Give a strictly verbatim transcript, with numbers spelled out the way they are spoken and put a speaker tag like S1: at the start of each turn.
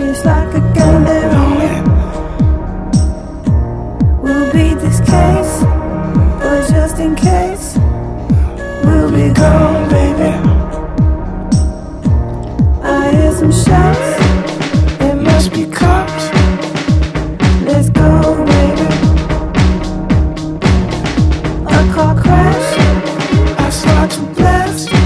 S1: It's like a game that we win. We'll beat this case, but just in case, we'll be gone, baby. I hear some shots, it must be cops. Let's go, baby. A car crash, I start to blast.